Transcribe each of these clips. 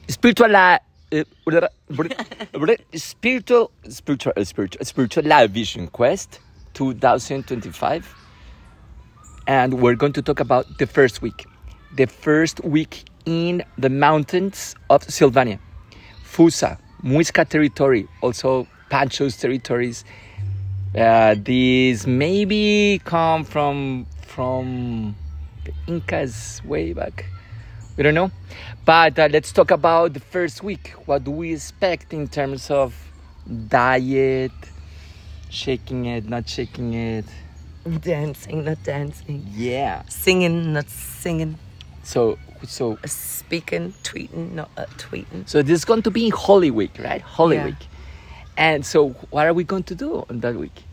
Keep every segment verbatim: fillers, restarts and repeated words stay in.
spiritual life. Uh, spiritual, spiritual, uh, spiritual, spiritual life vision quest twenty twenty-five, and we're going to talk about the first week, the first week in the mountains of Sylvania, Fusa, Muisca territory, also Pancho's territories. Uh, these maybe come from from the Incas way back. We don't know. But uh, let's talk about the first week. What do we expect in terms of diet, shaking it, not shaking it? Dancing, not dancing. Yeah. Singing, not singing. So, so uh, speaking, tweeting, not uh, tweeting. So this is going to be Holy Week, right? Holy yeah. Week. And so what are we going to do on that week?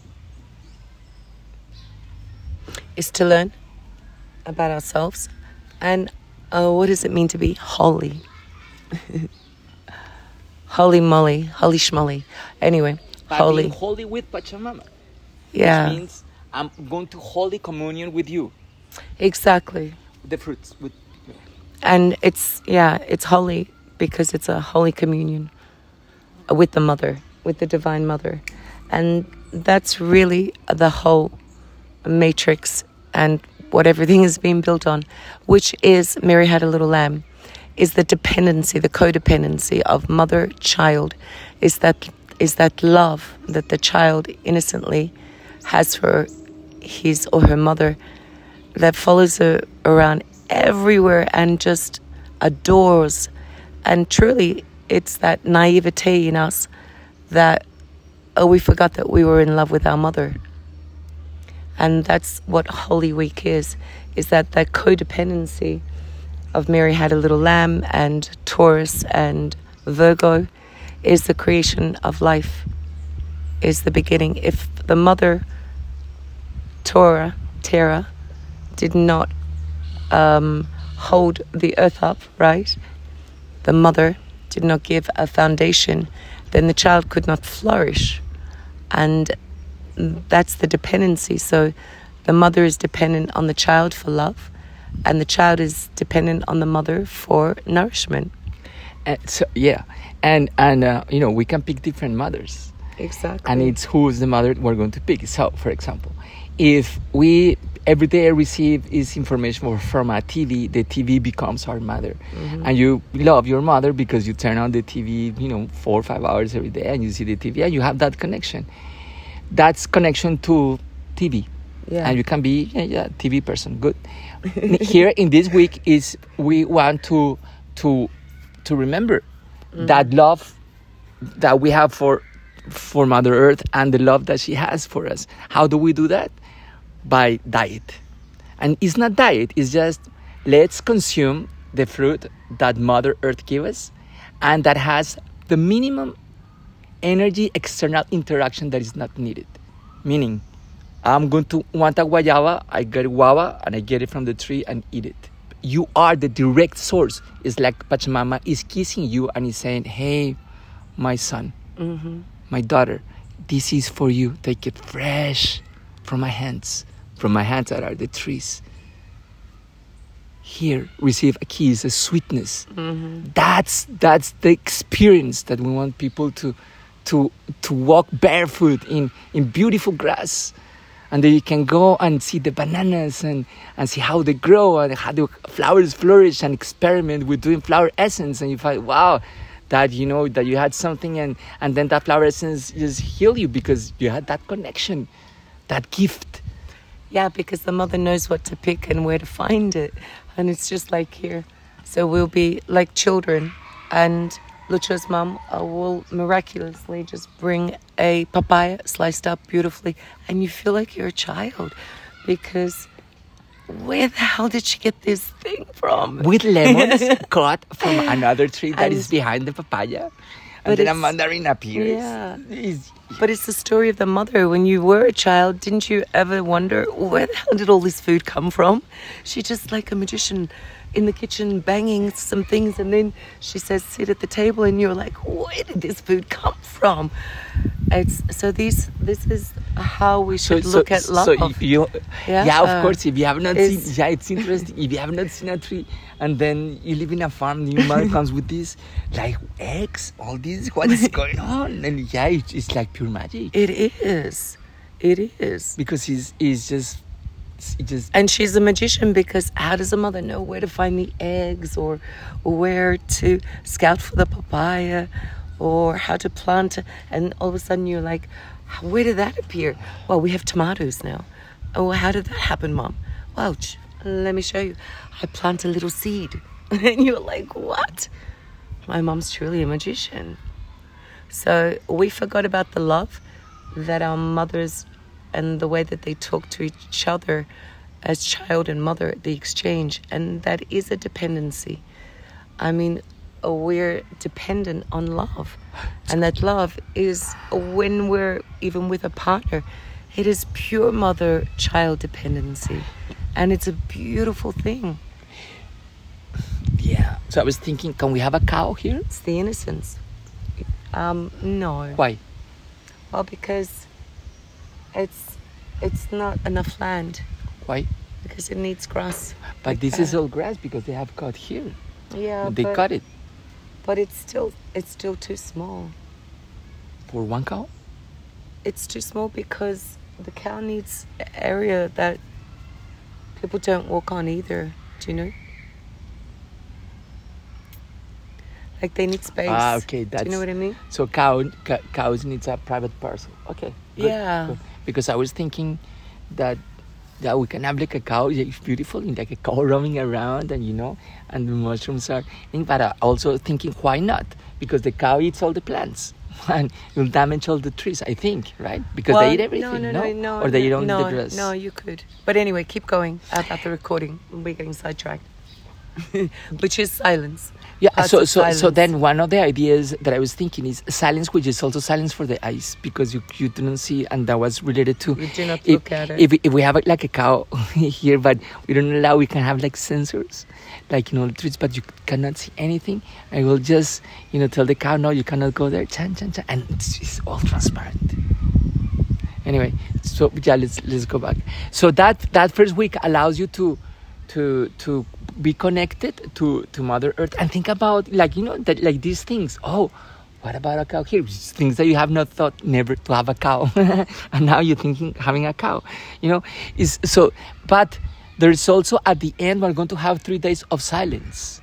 Is to learn about ourselves and uh, what does it mean to be holy? Holy moly, holy schmoly. Anyway, By holy. Being holy with Pachamama. Yeah. Which means I'm going to Holy Communion with you. Exactly. The fruits. With. And it's, yeah, it's holy because it's a holy communion with the mother, with the Divine Mother. And that's really the whole matrix and what everything is being built on, which is Mary Had a Little Lamb, is the dependency, the codependency of mother-child, is that is that love that the child innocently has for his or her mother, that follows her around everywhere and just adores. And truly, it's that naivete in us that, oh, we forgot that we were in love with our mother. And that's what Holy Week is, is that that codependency of Mary Had a Little Lamb and Taurus and Virgo is the creation of life, is the beginning. If the mother, Torah, Terra, did not um, hold the earth up, right? The mother did not give a foundation, then the child could not flourish. And that's the dependency. So the mother is dependent on the child for love, and the child is dependent on the mother for nourishment. And so yeah, and and uh, you know, we can pick different mothers. Exactly. And it's who's the mother we're going to pick. So, for example, if we every day receive is information from a T V, the T V becomes our mother. Mm-hmm. And you love your mother because you turn on the T V, you know, four or five hours every day, and you see the T V, and you have that connection. That's connection to T V. Yeah. And you can be yeah, yeah T V person. Good. Here in this week is we want to to to remember mm-hmm. that love that we have for for Mother Earth and the love that she has for us. How do we do that? By diet. And it's not diet, it's just let's consume the fruit that Mother Earth gives us and that has the minimum energy external interaction that is not needed. Meaning, I'm going to want a guayaba, I get guava and I get it from the tree and eat it. You are the direct source. It's like Pachamama is kissing you and is saying, hey, my son, mm-hmm. my daughter, this is for you. Take it fresh from my hands, from my hands that are the trees. Here, receive a kiss, a sweetness. Mm-hmm. That's that's the experience that we want people to to to walk barefoot in, in beautiful grass. And then you can go and see the bananas and, and see how they grow and how the flowers flourish and experiment with doing flower essence. And you find, wow, that, you know, that you had something and, and then that flower essence just heal you because you had that connection, that gift. Yeah, because the mother knows what to pick and where to find it. And it's just like here. So we'll be like children, and Lucho's mom uh, will miraculously just bring a papaya sliced up beautifully, and you feel like you're a child because where the hell did she get this thing from? With lemons cut from another tree that and is behind the papaya. And then a mandarin appears. Yeah. It's, but it's the story of the mother. When you were a child, didn't you ever wonder, where the hell did all this food come from? She just like a magician in the kitchen banging some things, and then she says sit at the table and you're like, where did this food come from? it's so these. This is how we should so, look so, at love. So you, you Yeah, yeah, of uh, course. If you have not is- seen, yeah, it's interesting. If you have not seen a tree, and then you live in a farm, your mother comes with this, like eggs, all this. What is going on? And yeah, it's, it's like pure magic It is. It is. because he's he's just he just And she's a magician because how does a mother know where to find the eggs or where to scout for the papaya or how to plant it? And all of a sudden you're like, where did that appear? Well, we have tomatoes now. Oh, how did that happen, Mom? Well, ch- let me show you. I plant a little seed. And you're like, what? My mom's truly a magician. So we forgot about the love that our mothers and the way that they talk to each other as child and mother, the exchange. And that is a dependency. I mean, we're dependent on love. And that love is when we're even with a partner, it is pure mother-child dependency. And it's a beautiful thing. yeah. So I was thinking, can we have a cow here? It's the innocence. Um, no. Why? Well, because it's it's not enough land. Why? Because it needs grass. But like this that. is all grass because they have cut here. Yeah, they but, cut it but it's still it's still too small. for one cow. It's too small because the cow needs area that people don't walk on either. Do you know? Like they need space. Ah, okay, Do that's you know what I mean? So cow, ca- cows needs a private parcel. Okay. good, Yeah. good. Because I was thinking that that we can have like a cow. Yeah, it's beautiful, and like a cow roaming around, and you know, and the mushrooms are. But I also thinking, why not? Because the cow eats all the plants and will damage all the trees. I think, right? Because Well, they eat everything. No, no, no, no. or they no, don't no, eat the grass. No, you could. But anyway, keep going about the recording. We're getting sidetracked. Which is silence. Yeah, Parts so of so so silence. then one of the ideas that I was thinking is silence, which is also silence for the eyes, because you you do not see, and that was related to You do not if, look at it. If we, if we have like a cow here, but we don't allow, we can have like sensors, like you know, trees, but you cannot see anything. I will just you know tell the cow, no, you cannot go there, chan chan chan, and it's, it's all transparent. Anyway, so yeah, let's let's go back. So that that first week allows you to to to be connected to to Mother Earth and think about like you know that like these things. Oh, what about a cow here? Things that you have not thought never to have a cow, and now you're thinking having a cow. You know, is so. But there's also at the end we're going to have three days of silence.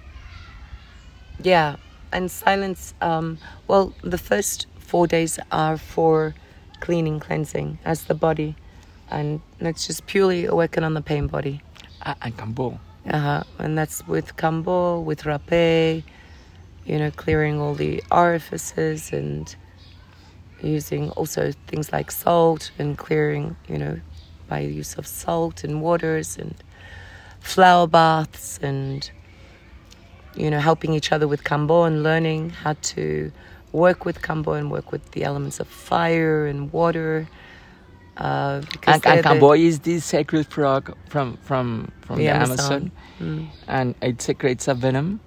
Yeah, and silence. Um, well, the first four days are for cleaning, cleansing as the body, and that's just purely awaken on the pain body. Uh, and Kambo. Uh-huh. And that's with kambo, with rapé, you know, clearing all the orifices and using also things like salt and clearing, you know, by use of salt and waters and flower baths and, you know, helping each other with kambo and learning how to work with kambo and work with the elements of fire and water. Uh, because And, they're and the- Kambo is this sacred frog from from from the, The Amazon, Amazon. Mm. and it secretes a venom.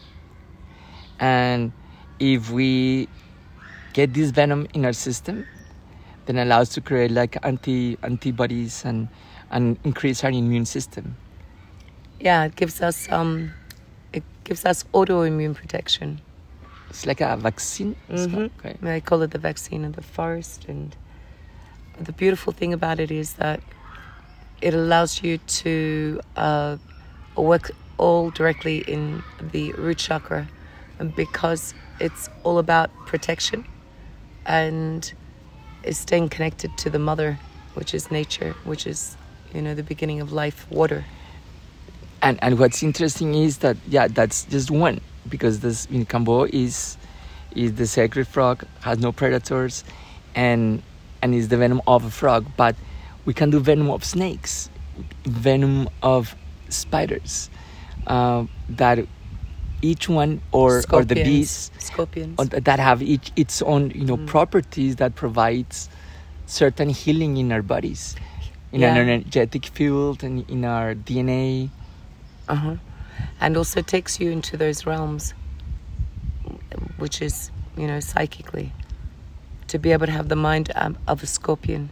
And if we get this venom in our system, then it allows to create like anti antibodies and and increase our immune system. Yeah, it gives us um, it gives us autoimmune protection. It's like a vaccine. It's Mhm. called, okay. They call it the vaccine of the forest, and the beautiful thing about it is that it allows you to uh, work all directly in the root chakra, and because it's all about protection and is staying connected to the mother, which is nature, which is, you know, the beginning of life, water. And and what's interesting is that yeah, that's just one, because this in Kambo is is the sacred frog, has no predators, and and is the venom of a frog. But we can do venom of snakes, venom of spiders, uh, that each one or or the Scorpions. bees Scorpions. or that have each its own you know Mm. properties that provides certain healing in our bodies, in Yeah. an energetic field and in our D N A. Uh-huh. And also takes you into those realms, which is, you know, psychically. to be able to have the mind um, of a scorpion.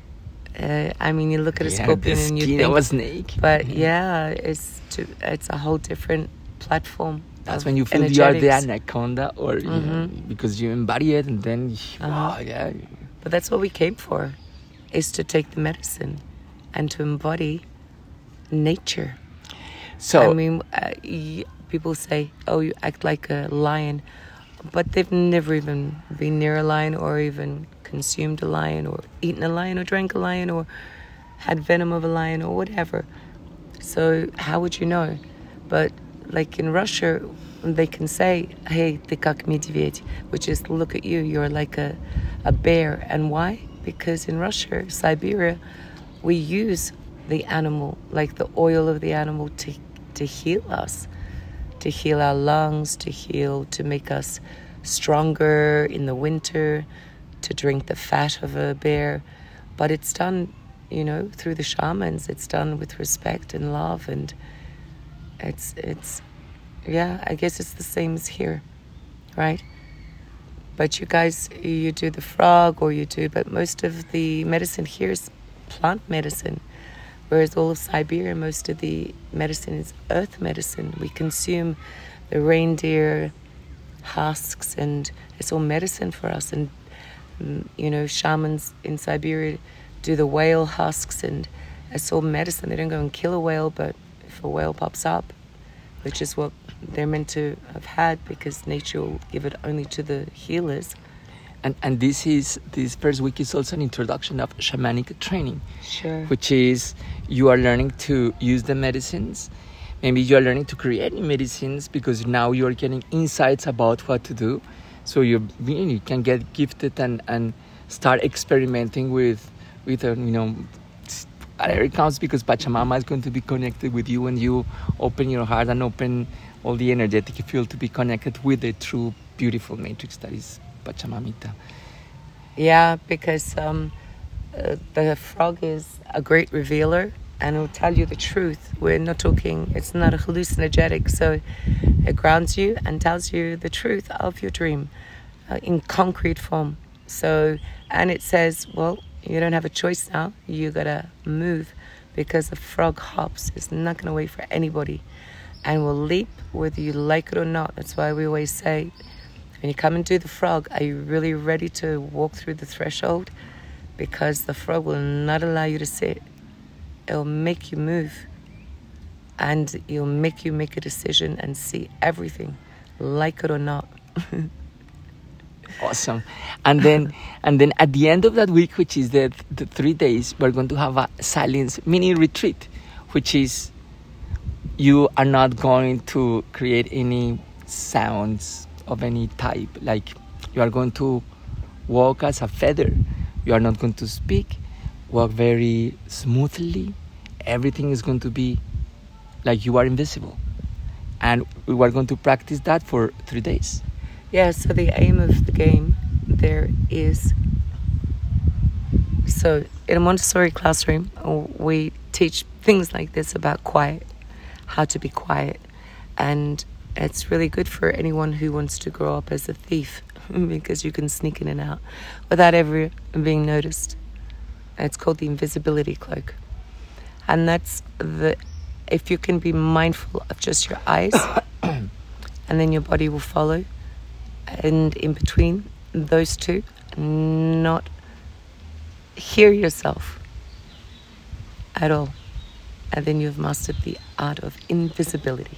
Uh, I mean, you look at a Yeah, scorpion the and you skin think, of a snake. but yeah, it's to, it's a whole different platform. That's of when you feel you are the energetics. anaconda, or you know, Mhm. because you embody it, and then Uh-huh. wow, yeah. But that's what we came for, is to take the medicine and to embody nature. So I mean, uh, y- people say, "Oh, you act like a lion," but they've never even been near a lion, or even consumed a lion, or eaten a lion, or drank a lion, or had venom of a lion, or whatever. So how would you know? But like in Russia, they can say, "Hey, ты как медведь," which is, "Look at you, you're like a, a bear." And why? Because in Russia, Siberia, we use the animal, like the oil of the animal, to to heal us, to heal our lungs, to heal, to make us stronger in the winter, to drink the fat of a bear. But it's done, you know, through the shamans. It's done with respect and love, and it's it's yeah, I guess it's the same as here, right? But you guys, you do the frog, or you do, but most of the medicine here is plant medicine. Whereas all of Siberia, most of the medicine is earth medicine. We consume the reindeer husks, and it's all medicine for us. And, mm, you know, shamans in Siberia do the whale husks, and it's all medicine. They don't go and kill a whale, but if a whale pops up, which is what they're meant to have had, because nature will give it only to the healers. and and this is this first week is also an introduction of shamanic training. Sure. Which is, you are learning to use the medicines. Maybe you are learning to create new medicines, because now you are getting insights about what to do. So you you can get gifted and, and start experimenting with with uh, you know, whatever it counts, because Pachamama is going to be connected with you, and you open your heart and open all the energetic field to be connected with the true beautiful matrix that is Pachamamita. Yeah, because um, uh, the frog is a great revealer, and it will tell you the truth. We're not talking, it's not a hallucinogenic, so it grounds you and tells you the truth of your dream uh, in concrete form. So, and it says, well, you don't have a choice now, you gotta move, because the frog hops, is not gonna wait for anybody, and will leap whether you like it or not. That's why we always say, when you come and do the frog, are you really ready to walk through the threshold? Because the frog will not allow you to sit. It'll make you move. And it'll make you make a decision and see everything, like it or not. Awesome. And then and then at the end of that week, which is the, the three days, we're going to have a silence mini retreat, which is, you are not going to create any sounds of any type. Like, you are going to walk as a feather. You are not going to speak. Walk very smoothly. Everything is going to be like you are invisible. And we are going to practice that for three days. Yeah, so the aim of the game there is, so in a Montessori classroom, we teach things like this about quiet, how to be quiet. And it's really good for anyone who wants to grow up as a thief, because you can sneak in and out without ever being noticed. It's called the invisibility cloak. And that's the, if you can be mindful of just your eyes, and then your body will follow. And in between those two, not hear yourself at all. And then you've mastered the art of invisibility.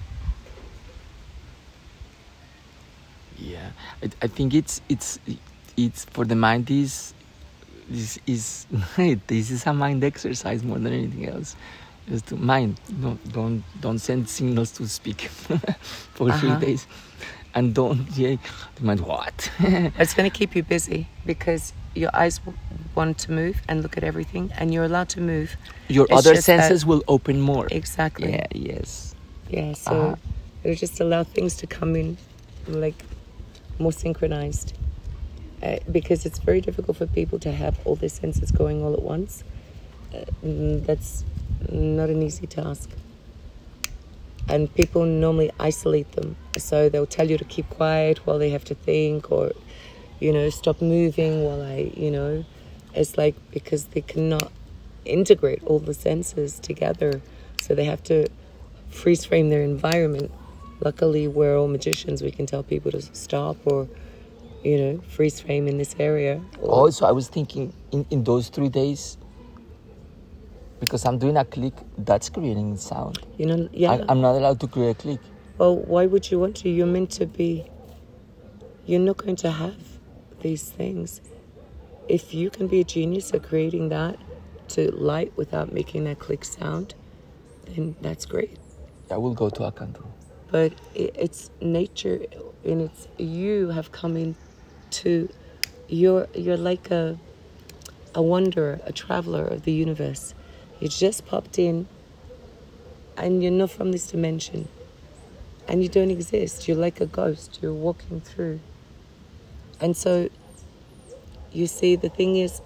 Yeah, I, I think it's it's it's for the mind. Is this is this is a mind exercise more than anything else. Just to mind. No, don't don't send signals to speak for Uh-huh. three days, and don't yeah. The mind, what? It's going to keep you busy, because your eyes w- want to move and look at everything, and you're allowed to move. Your It's other just that- senses will open more. Exactly. Yeah. Yes. Yeah, so Uh-huh. it'll just allow things to come in like more synchronized. Uh, because it's very difficult for people to have all their senses going all at once. Uh, mm, that's not an easy task. And people normally isolate them. So they'll tell you to keep quiet while they have to think, or you know, stop moving while I, you know, it's like because they cannot integrate all the senses together. So they have to freeze frame their environment. Luckily, we're all magicians. We can tell people to stop or, you know, freeze frame in this area. Or, Also, I was thinking in, in those three days, because I'm doing a click, that's creating sound. you know, yeah. I, I'm not allowed to create a click. Well, why would you want to? You're meant to be, you're not going to have these things. If you can be a genius at creating that to light without making that click sound, then that's great. I will go to a candle. But it, it's nature, and it's you have come in to, you're, you're like a, a wanderer, a traveler of the universe. You just popped in, and you're not from this dimension. And you don't exist. You're like a ghost. You're walking through. And so, you see, the thing is,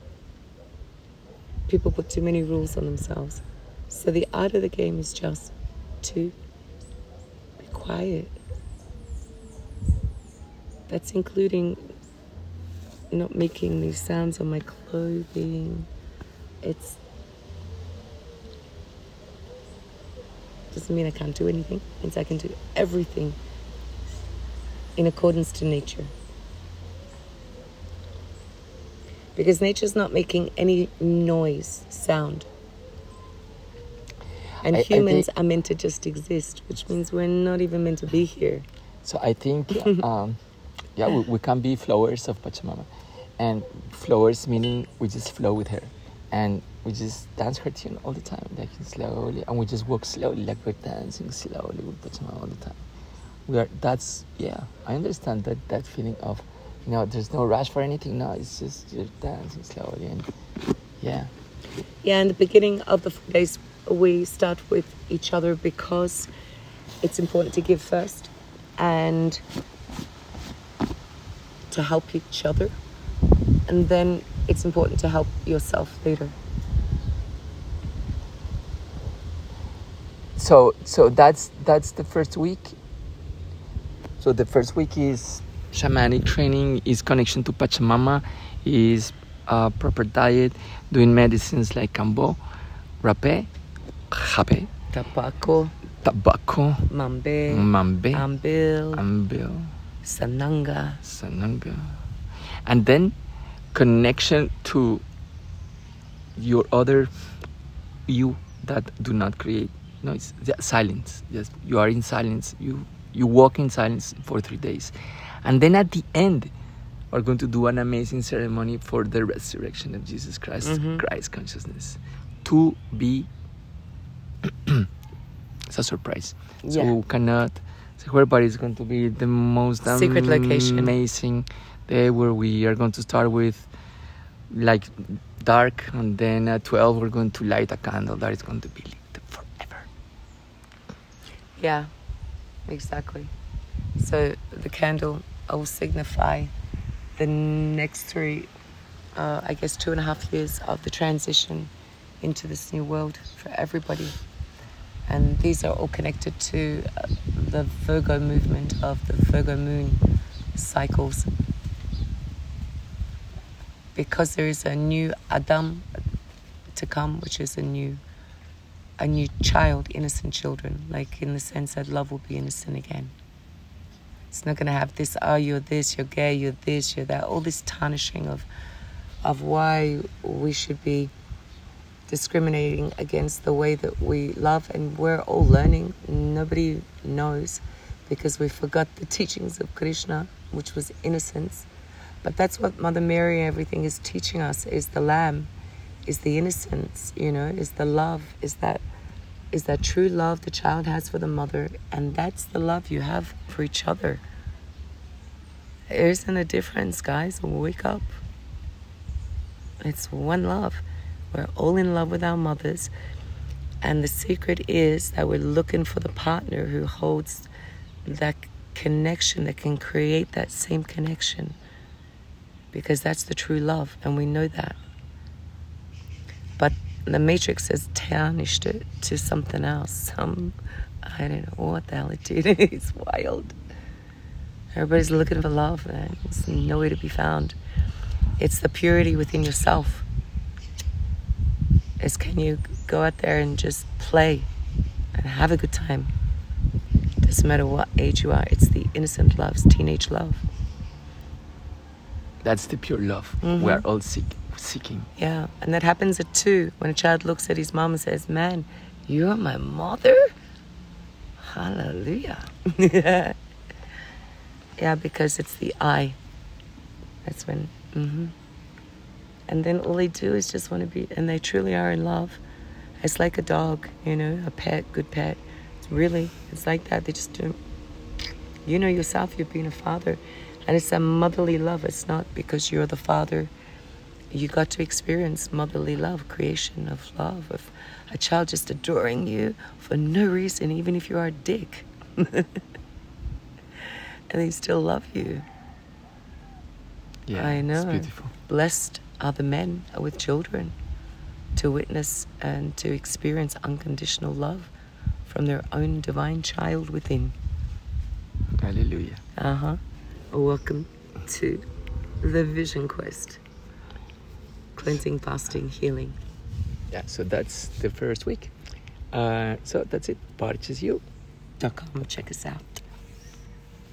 people put too many rules on themselves. So the art of the game is just to be quiet. That's including not making these sounds on my clothing. It's doesn't mean I can't do anything. It means I can do everything in accordance to nature. Because nature's not making any noise, sound. And I, humans I think, are meant to just exist, which means we're not even meant to be here. So I think, um, yeah, we, we can be flowers of Pachamama. And flowers meaning we just flow with her. And we just dance her tune all the time, like slowly. And we just walk slowly, like we're dancing slowly with Pachamama all the time. We are, that's, yeah, I understand that, that feeling of, you know, there's no rush for anything. No, it's just you're dancing slowly. And yeah. Yeah, in the beginning of the four days, we start with each other because it's important to give first and to help each other. And then it's important to help yourself later. So so that's that's the first week. So the first week is shamanic training, is connection to Pachamama, is uh, proper diet, doing medicines like Kambo, Rapé, Jape, Tabaco, Tobacco, Mambe, Mambe, Ambil, Ambil, Sananga. Sananga. And then connection to your other you that do not create noise. Silence. Just you are in silence. You you walk in silence for three days. And then at the end, we're going to do an amazing ceremony for the resurrection of Jesus Christ, mm-hmm. Christ consciousness. To be it's a surprise. Yeah. So we cannot so everybody is going to be the most secret am- location. Amazing day where we are going to start with like dark, and then at twelve we're going to light a candle that is going to be lit forever. Yeah, exactly. So the candle will signify the next three, uh, I guess two and a half years of the transition into this new world for everybody. And these are all connected to uh, the Virgo movement of the Virgo moon cycles. Because there is a new Adam to come, which is a new a new child, innocent children, like in the sense that love will be innocent again. It's not going to have this, oh, you're this, you're gay, you're this, you're that, all this tarnishing of of why we should be discriminating against the way that we love, and we're all learning. Nobody knows because we forgot the teachings of Krishna, which was innocence. But that's what Mother Mary and everything is teaching us, is the lamb, is the innocence, you know, is the love, is that is that true love the child has for the mother, and that's the love you have for each other. There isn't a difference, guys. Wake up. It's one love. We're all in love with our mothers, and the secret is that we're looking for the partner who holds that connection, that can create that same connection, because that's the true love, and we know that. But the Matrix has tarnished it to something else. Some, I don't know what the hell it did. It's wild. Everybody's looking for love, and it's nowhere to be found. It's the purity within yourself. It's can you go out there and just play and have a good time. Doesn't matter what age you are. It's the innocent love, it's teenage love. That's the pure love Mm-hmm. we are all seek, seeking. Yeah, and that happens at two, when a child looks at his mom and says, man, you're my mother? Hallelujah. Yeah. Yeah, because it's the I. That's when, mm-hmm. And then all they do is just want to be, and they truly are in love. It's like a dog, you know, a pet, good pet. It's really, it's like that. They just do, you know yourself, you're being a father. And it's a motherly love. It's not because you're the father. You got to experience motherly love, creation of love, of a child just adoring you for no reason, even if you are a dick. And they still love you. Yeah, I know. it's beautiful. Blessed are the men with children to witness and to experience unconditional love from their own divine child within. Hallelujah. Uh-huh. Welcome to the Vision Quest. Cleansing, fasting, healing. Yeah, so that's the first week. Uh, so that's it. Purchase you. Dot com. Check us out.